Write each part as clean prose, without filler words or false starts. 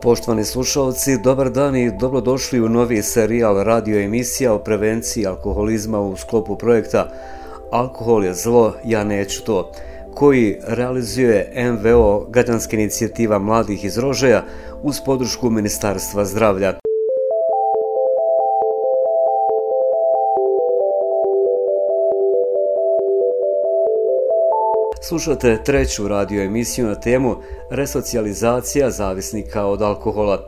Poštovani slušalci, dobar dan i dobrodošli u novi serijal radio emisija o prevenciji alkoholizma u sklopu projekta Alkohol je zlo, ja neću to, koji realizuje NVO Građanska inicijativa mladih iz Rožaja uz podršku Ministarstva zdravlja. Slušate treću radio emisiju na temu resocijalizacija zavisnika od alkohola.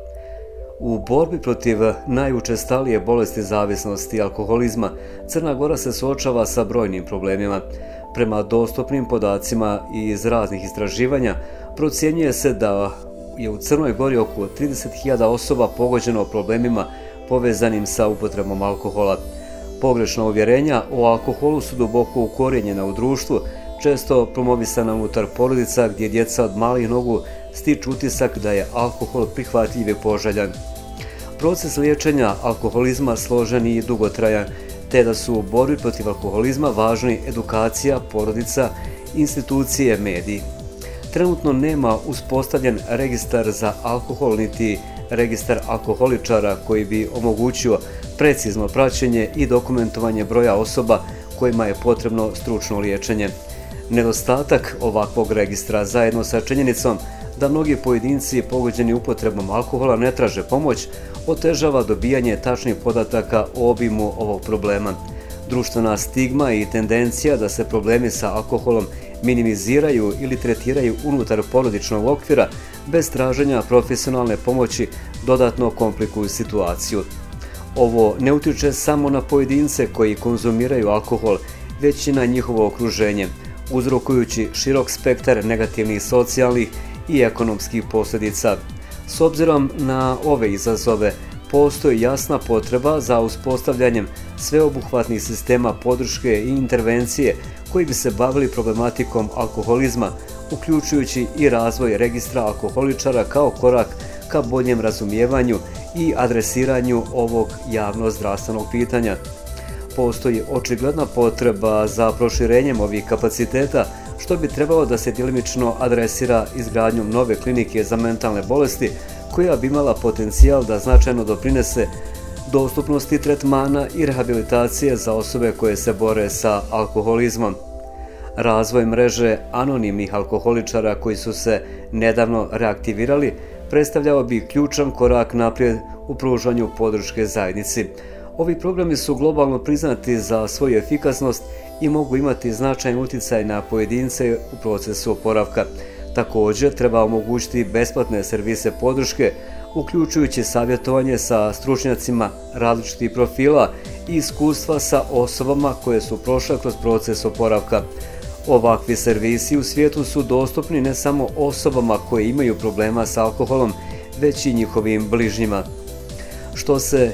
U borbi protiv najučestalije bolesti zavisnosti i alkoholizma Crna Gora se suočava sa brojnim problemima. Prema dostupnim podacima iz raznih istraživanja procjenjuje se da je u Crnoj Gori oko 30.000 osoba pogođeno problemima povezanim sa upotrebom alkohola. Pogrešna uvjerenja o alkoholu su duboko ukorijenjena u društvu, često promovisana unutar porodica gdje djeca od malih nogu stiču utisak da je alkohol prihvatljiv i poželjan. Proces liječenja alkoholizma složen i dugotrajan, te da su u borbi protiv alkoholizma važni edukacija, porodica, institucije, mediji. Trenutno nema uspostavljen registar za alkohol niti registar alkoholičara koji bi omogućio precizno praćenje i dokumentovanje broja osoba kojima je potrebno stručno liječenje. Nedostatak ovakvog registra zajedno sa činjenicom da mnogi pojedinci pogođeni upotrebom alkohola ne traže pomoć otežava dobijanje tačnih podataka o obimu ovog problema. Društvena stigma i tendencija da se problemi sa alkoholom minimiziraju ili tretiraju unutar porodičnog okvira bez traženja profesionalne pomoći dodatno komplikuju situaciju. Ovo ne utječe samo na pojedince koji konzumiraju alkohol, već i na njihovo okruženje, uzrokujući širok spektar negativnih socijalnih i ekonomskih posljedica. S obzirom na ove izazove, postoji jasna potreba za uspostavljanjem sveobuhvatnih sistema podrške i intervencije koji bi se bavili problematikom alkoholizma, uključujući i razvoj registra alkoholičara kao korak ka boljem razumijevanju i adresiranju ovog javno-zdravstvenog pitanja. Postoji očigledna potreba za proširenjem ovih kapaciteta, što bi trebalo da se djelimično adresira izgradnjom nove klinike za mentalne bolesti, koja bi imala potencijal da značajno doprinese dostupnosti tretmana i rehabilitacije za osobe koje se bore sa alkoholizmom. Razvoj mreže anonimnih alkoholičara koji su se nedavno reaktivirali predstavljao bi ključan korak naprijed u pružanju podrške zajednici. Ovi programi su globalno priznati za svoju efikasnost i mogu imati značajan utjecaj na pojedince u procesu oporavka. Također treba omogućiti besplatne servise podrške, uključujući savjetovanje sa stručnjacima različitih profila i iskustva sa osobama koje su prošle kroz proces oporavka. Ovakvi servisi u svijetu su dostupni ne samo osobama koje imaju problema s alkoholom, već i njihovim bližnjima. Što se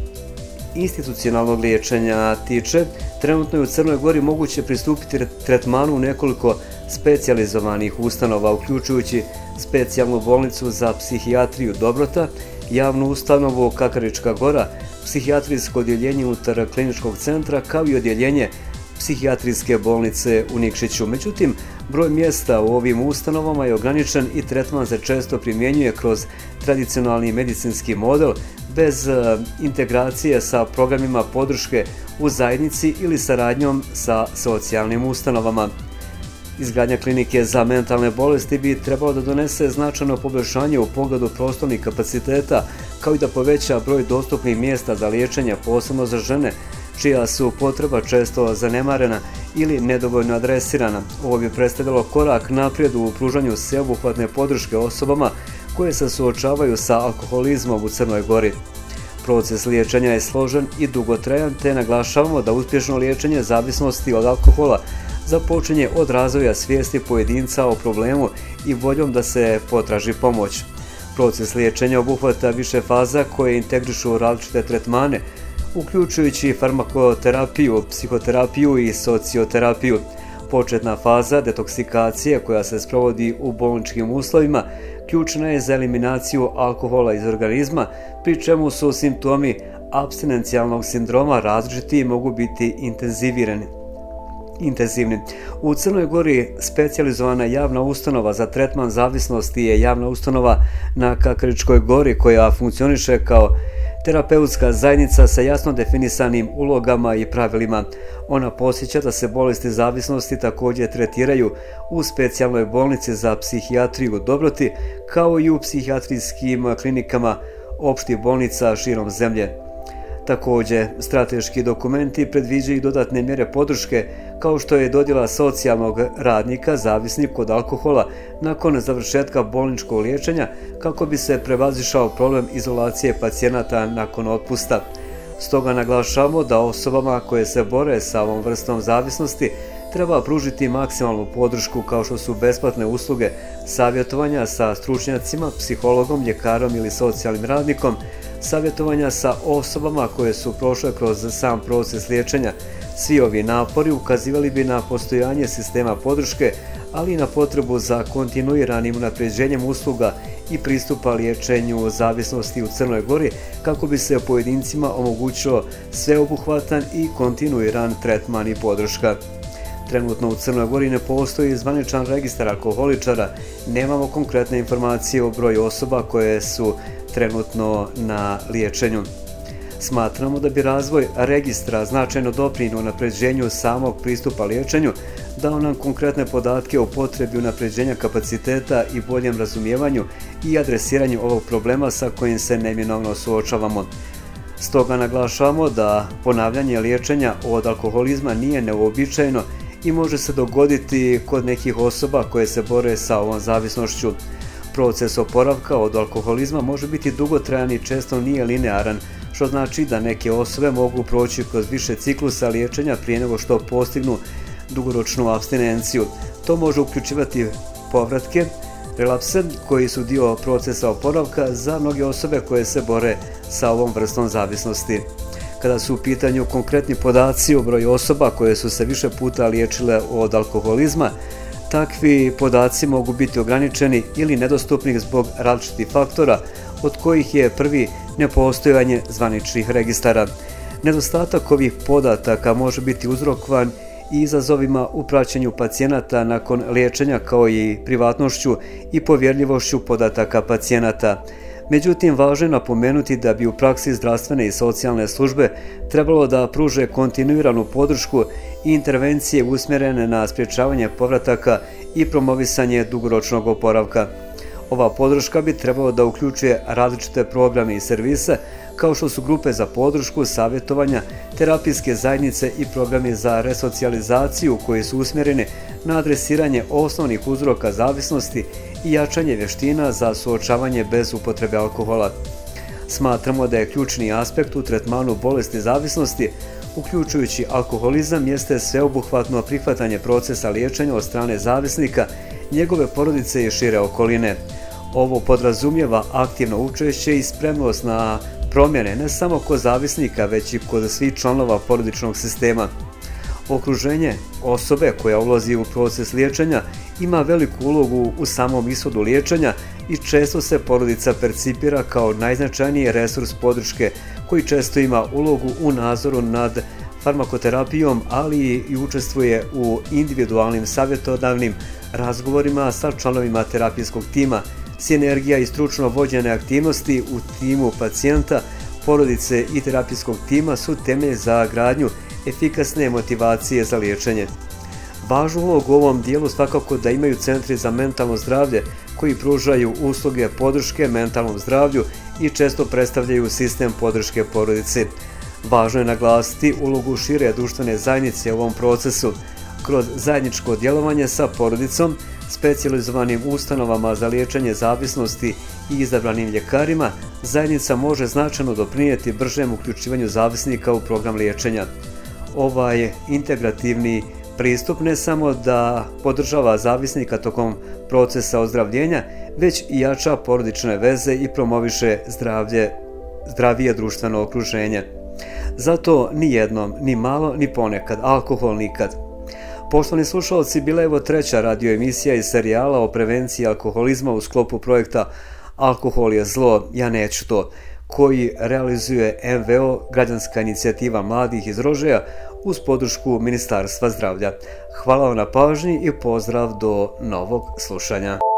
institucionalnog liječenja tiče, trenutno je u Crnoj Gori moguće pristupiti tretmanu u nekoliko specijalizovanih ustanova, uključujući specijalnu bolnicu za psihijatriju Dobrota, javnu ustanovu Kakarička Gora, psihijatrijsko odjeljenje unutar kliničkog centra, kao i odjeljenje psihijatrijske bolnice u Nikšiću. Međutim, broj mjesta u ovim ustanovama je ograničen i tretman se često primjenjuje kroz tradicionalni medicinski model bez integracije sa programima podrške u zajednici ili saradnjom sa socijalnim ustanovama. Izgradnja klinike za mentalne bolesti bi trebalo da donese značajno poboljšanje u pogledu prostornih kapaciteta, kao i da poveća broj dostupnih mjesta za liječenje, posebno za žene, čija su potreba često zanemarena ili nedovoljno adresirana. Ovo bi predstavljalo korak naprijed u pružanju sveobuhvatne podrške osobama koje se suočavaju sa alkoholizmom u Crnoj Gori. Proces liječenja je složen i dugotrajan, te naglašavamo da uspješno liječenje zavisnosti od alkohola započinje od razvoja svijesti pojedinca o problemu i voljom da se potraži pomoć. Proces liječenja obuhvata više faza koje integrišu različite tretmane, uključujući farmakoterapiju, psihoterapiju i socioterapiju. Početna faza detoksikacije koja se sprovodi u bolničkim uslovima ključna je za eliminaciju alkohola iz organizma, pri čemu su simptomi apstinencijalnog sindroma različiti i mogu biti intenzivirani. intenzivni. U Crnoj Gori specijalizovana javna ustanova za tretman zavisnosti je javna ustanova na Kakaričkoj gori koja funkcioniše kao terapeutska zajednica sa jasno definisanim ulogama i pravilima. Ona podsjeća da se bolesti zavisnosti također tretiraju u specijalnoj bolnici za psihijatriju u Dobroti, kao i u psihijatrijskim klinikama opštih bolnica širom zemlje. Također, strateški dokumenti predviđaju dodatne mjere podrške, kao što je dodjela socijalnog radnika zavisnik od alkohola nakon završetka bolničkog liječenja, kako bi se prevazišao problem izolacije pacijenata nakon otpusta. Stoga naglašavamo da osobama koje se bore sa ovom vrstom zavisnosti treba pružiti maksimalnu podršku, kao što su besplatne usluge savjetovanja sa stručnjacima, psihologom, ljekarom ili socijalnim radnikom, savjetovanja sa osobama koje su prošle kroz sam proces liječenja. Svi ovi napori ukazivali bi na postojanje sistema podrške, ali i na potrebu za kontinuiranim unapređenjem usluga i pristupa liječenju zavisnosti u Crnoj Gori, kako bi se pojedincima omogućilo sveobuhvatan i kontinuiran tretman i podrška. Trenutno u Crnoj Gori ne postoji zvaničan registar alkoholičara, nemamo konkretne informacije o broju osoba koje su trenutno na liječenju. Smatramo da bi razvoj registra značajno doprinio unapređenju samog pristupa liječenju, dao nam konkretne podatke o potrebi unapređenja kapaciteta i boljem razumijevanju i adresiranju ovog problema sa kojim se neminovno suočavamo. Stoga naglašavamo da ponavljanje liječenja od alkoholizma nije neuobičajeno i može se dogoditi kod nekih osoba koje se bore sa ovom zavisnošću. Proces oporavka od alkoholizma može biti dugotrajan i često nije linearan, što znači da neke osobe mogu proći kroz više ciklusa liječenja prije nego što postignu dugoročnu apstinenciju. To može uključivati povratke, relapse, koji su dio procesa oporavka za mnoge osobe koje se bore sa ovom vrstom zavisnosti. Kada su u pitanju konkretni podaci o broju osoba koje su se više puta liječile od alkoholizma, takvi podaci mogu biti ograničeni ili nedostupni zbog različitih faktora, od kojih je prvi nepostojanje zvaničnih registara. Nedostatak ovih podataka može biti uzrokovan i izazovima u praćenju pacijenata nakon liječenja, kao i privatnošću i povjerljivošću podataka pacijenata. Međutim, važno je napomenuti da bi u praksi zdravstvene i socijalne službe trebalo da pruže kontinuiranu podršku i intervencije usmjerene na sprječavanje povrataka i promovisanje dugoročnog oporavka. Ova podrška bi trebalo da uključuje različite programe i servise, kao što su grupe za podršku, savjetovanja, terapijske zajednice i programi za resocijalizaciju koji su usmjereni na adresiranje osnovnih uzroka zavisnosti i jačanje vještina za suočavanje bez upotrebe alkohola. Smatramo da je ključni aspekt u tretmanu bolesti zavisnosti, uključujući alkoholizam, jeste sveobuhvatno prihvatanje procesa liječenja od strane zavisnika, njegove porodice i šire okoline. Ovo podrazumijeva aktivno učešće i spremnost na promjene ne samo kod zavisnika, već i kod svih članova porodičnog sistema. Okruženje osobe koja ulazi u proces liječenja ima veliku ulogu u samom ishodu liječenja i često se porodica percipira kao najznačajniji resurs podrške, koji često ima ulogu u nadzoru nad farmakoterapijom, ali i učestvuje u individualnim savjetodavnim razgovorima sa članovima terapijskog tima. Sinergija i stručno vođene aktivnosti u timu pacijenta, porodice i terapijskog tima su temelj za gradnju efikasne motivacije za liječenje. Važnu ulogu u ovom dijelu svakako da imaju centri za mentalno zdravlje, koji pružaju usluge podrške mentalnom zdravlju i često predstavljaju sistem podrške porodici. Važno je naglasiti ulogu šire društvene zajednice u ovom procesu. Kroz zajedničko djelovanje sa porodicom, specijalizovanim ustanovama za liječenje zavisnosti i izabranim ljekarima, zajednica može značajno doprinijeti bržem uključivanju zavisnika u program liječenja. Ovaj integrativni pristup ne samo da podržava zavisnika tokom procesa ozdravljenja, već i jača porodične veze i promoviše zdravije društveno okruženje. Zato ni jednom, ni malo, ni ponekad, alkohol nikad. Poštovani slušalci, bila je ovo treća radio emisija iz serijala o prevenciji alkoholizma u sklopu projekta Alkohol je zlo, ja neću to, koji realizuje MVO, građanska inicijativa mladih iz Rožaja, uz podršku Ministarstva zdravlja. Hvala vam na pažnji i pozdrav do novog slušanja.